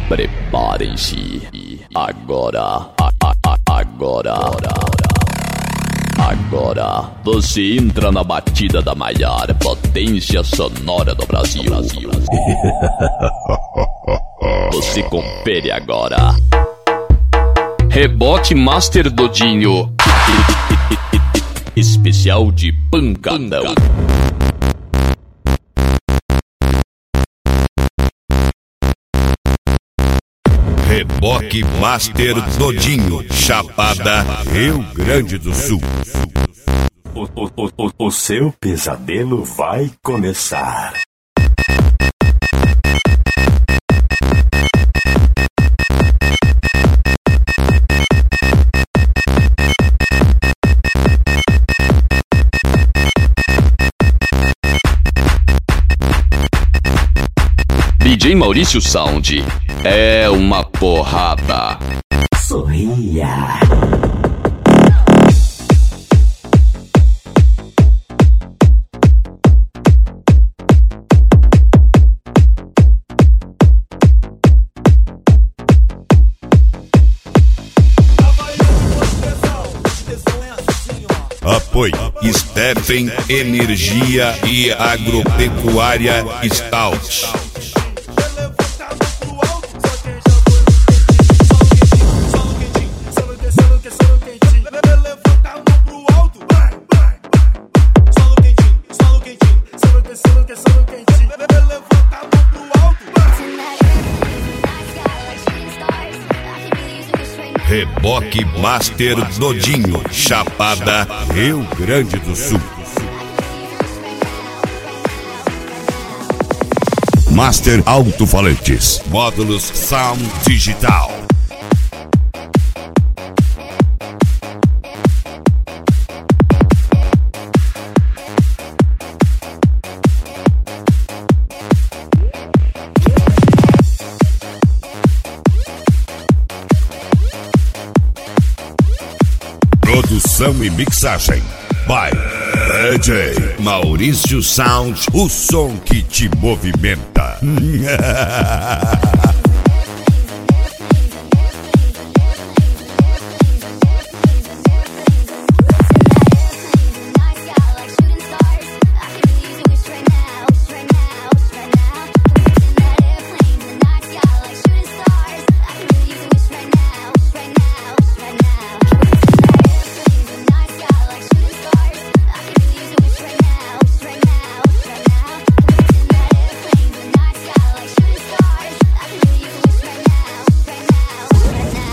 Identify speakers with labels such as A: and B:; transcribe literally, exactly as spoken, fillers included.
A: Preparem-se. Agora, a, a, a, agora, agora, você entra na batida da maior potência sonora do Brasil. Você confere agora. Rebote Master Dodinho. Especial de pancadão.
B: Reboque Master Dodinho, Chapada, Rio Grande do Sul.
C: O, o, o, o seu pesadelo vai começar.
A: D J Maurício Sound é uma porrada.
C: Sorria.
B: Apoio Stephen Energia e Agropecuária Stout. Reboque Master Dodinho, Chapada, Rio Grande do Sul. Master Alto-Falantes, módulos Sound Digital. Produção e mixagem by D J Maurício Sound, o som que te movimenta.